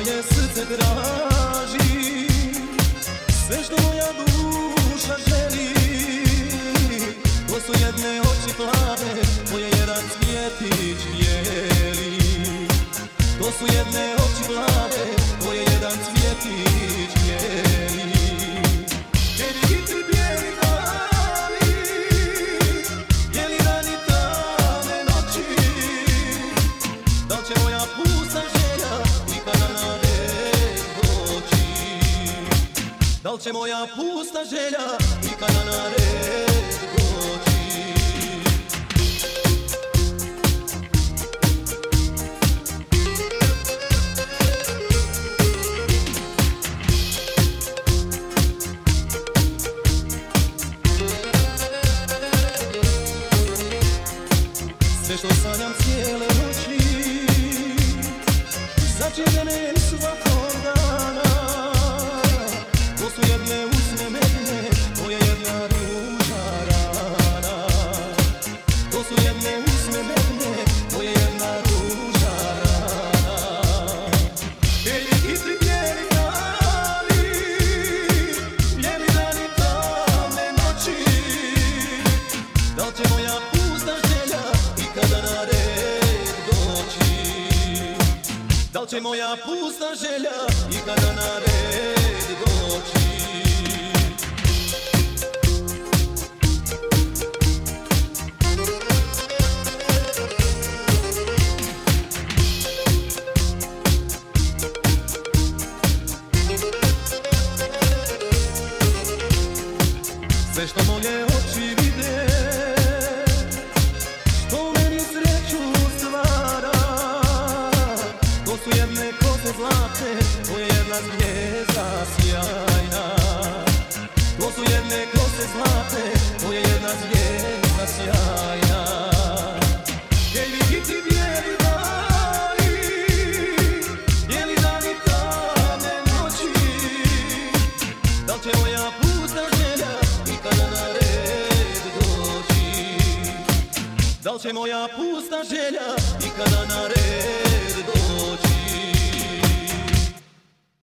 moje srce traži, sve što moja duša želi. To su jedne oči plave, moje jedan cvjetić bijeli. To su jedne oči plave, moje jedan cvjetić bijeli. Bijeli hitri, bijeli dani, bijeli dani, tamne noći. Da li će moja pusta želja ikada na red doći? Da li će moja pusta želja ikada na red doći? Sve što sanjam cijele noći začine me svakog dana. To su jedne usne medine, moja jedna ruža rana. To su jedne usne medine, moja jedna ruža rana. Bijeli hitri, bijeli dani, bijeli dani, tamne noći. Da li će moja pusta želja ikada na red doći? Da li će moja pusta želja ikada na red doći? Sve što moje oči vide, što meni sreću stvara, to su jedne kose zlate, moja jedna zvijezda sjajna. To su jedne kose zlate, moja jedna zvijezda sjajna. Bijeli hitri, bijeli dani, bijeli dani, tamne noći. Da li će moja pusta želja ikada na red doći? Da li će moja pusta želja ikada na red doći?